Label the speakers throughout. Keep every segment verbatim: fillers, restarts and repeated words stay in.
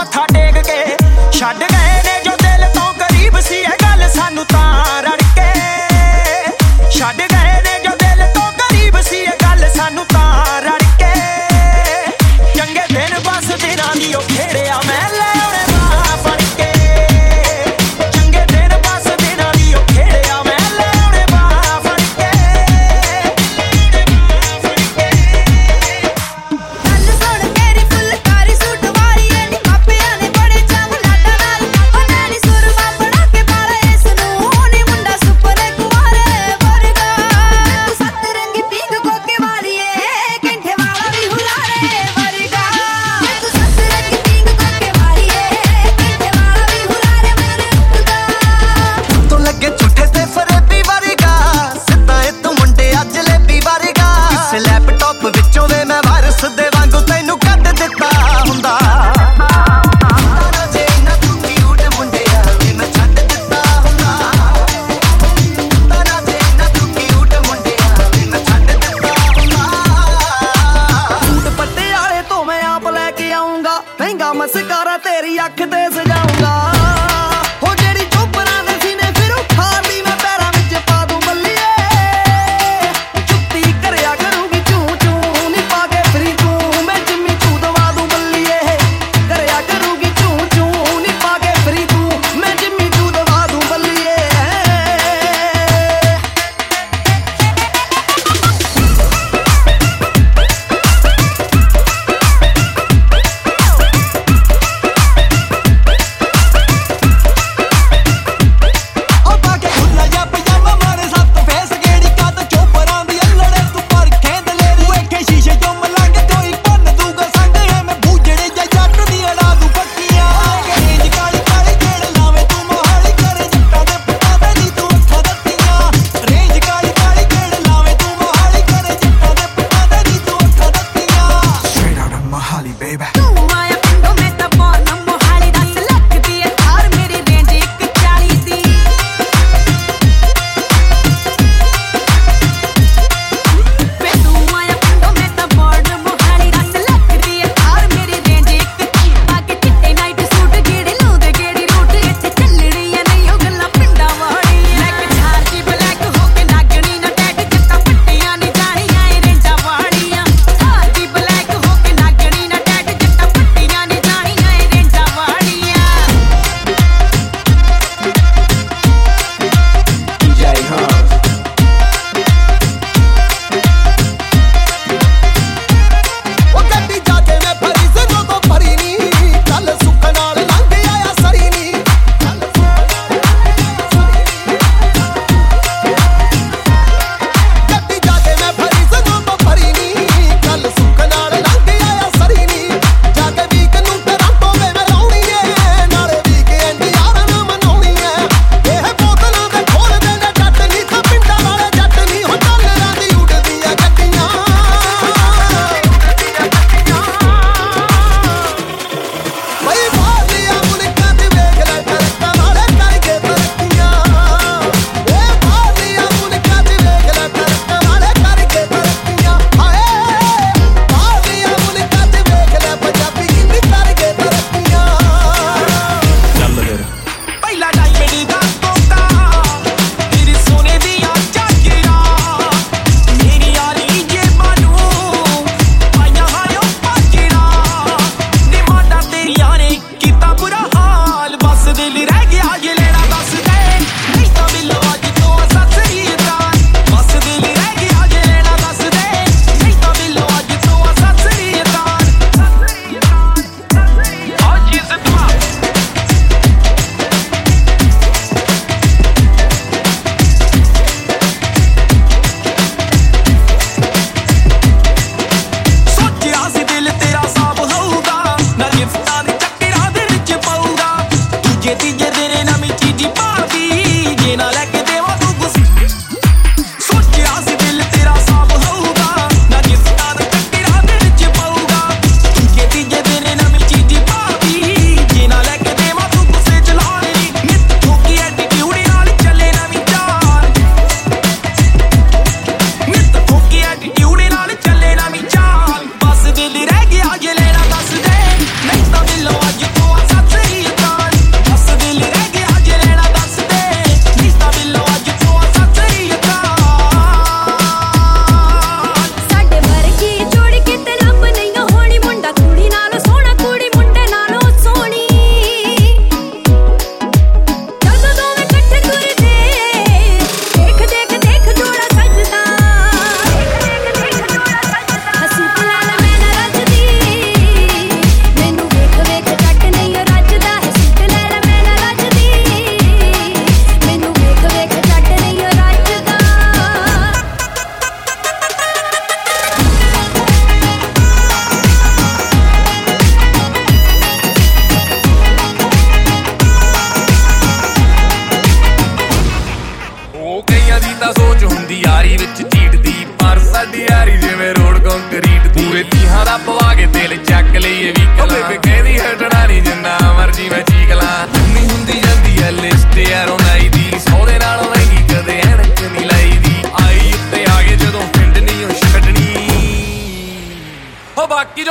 Speaker 1: मत्था टेक के छड्ड गए ने जो दिल तो करीब सी है गल सानू तां रड़के छड्ड गए ने जो दिल तो करीब सी है गल सानू तां रड़के चंगे दिन बस दिनां दी ओ खेड़िया मैं ले आउणे बाह फड़ के चंगे दिन बस दिनां दी ओ खेड़िया मैं ले आउणे बाह फड़ के
Speaker 2: गल सुण मेरी फुलकारी सूट वाली नी मापिया ने बड़े चाव लाडा नाल ओ नैनी सुरमा बना के पाला इस नूं नी मुंडा सुपने कुवारे वर्गा तू सत रंगी पींग कोके वाली ए केंठे वाला भी हुलारे वर्गा तू सत रंगी पींग कोके वाली ए केंठे वाला भी हुलारे वर्गा
Speaker 3: तो लगे झूठे ते फरेबी वारीगा सिद्धा ए तू मुंडे आ जलेबी वारीगा इस लैपटॉप विचों वे मैं वायरस दे वांगू तैनू कट दिता हुंदा तारा जे ना तू क्यूट मुंडे आ वे मैं छड्ड दिता हुंदा तारा जे ना तू क्यूट मुंडे आ वे मैं छड्ड दिता हुंदा सूट पट्टे वाले तो मैं आप लेके आऊंगा महंगा मस्कारा तेरी अख ते सजाऊंगा हो जेड़ी चोपरा ने सीने फिर उखाड़ दी मैं पैरां विच पा दूं बल्लिए जुत्ती करया करूंगी चू चू नी पा के फिरी तू मैं जिम्मी चू दवा दूं बल्लिए करया करूंगी चू चू नी पा के फिरी तू मैं जिम्मी चू दवा दूं बल्लिए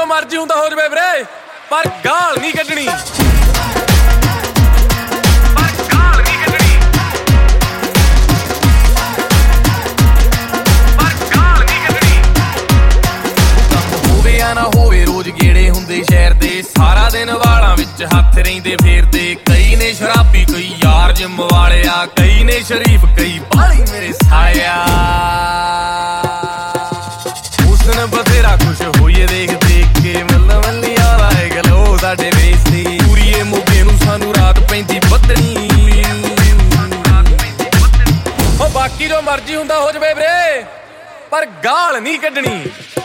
Speaker 4: ਜੋ ਮਰਜ਼ੀ ਹੁੰਦਾ ਹੋ ਜਵੇ ਵੀਰੇ, ਪਰ ਗਾਲ ਨਹੀਂ ਕੱਢਣੀ। ਨਾ ਹੋਵੇ ਰੋਜ਼ ਗੇੜੇ ਹੁੰਦੇ ਸ਼ਹਿਰ ਦੇ, ਸਾਰਾ ਦਿਨ ਵਾਲਾਂ ਵਿੱਚ ਹੱਥ ਰਹਿੰਦੇ ਫੇਰਦੇ। ਕਈ ਨੇ ਸ਼ਰਾਬੀ ਕਈ ਯਾਰ ਜਿੰਮ ਵਾਲਿਆ, ਕਈ ਨੇ ਸ਼ਰੀਫ ਕਈ ਬਾਲੀ ਮੇਰੇ ਸਾਇਆ। ਹੁਸਨ ਬਥੇਰਾ ਖੁਸ਼ ਹੋਈਏ ਦੇਖ ਦੇਖ ਕੇ, ਮੱਲਾ ਮੱਲੀਆਂ ਲਾਏ ਗਲੋ ਸਾਡੇ ਵੇਸ ਤੇ। ਪੂਰੀਏ ਮੋਗੇ ਨੂੰ ਸਾਨੂੰ ਰਾਤ ਪੈਂਦੀ ਬੱਦਣੀ। ਉਹ ਬਾਕੀ ਜੋ ਮਰਜ਼ੀ ਹੁੰਦਾ ਹੋ ਜਵੇ ਵੀਰੇ, ਪਰ ਗਾਲ ਨਹੀਂ ਕੱਢਣੀ।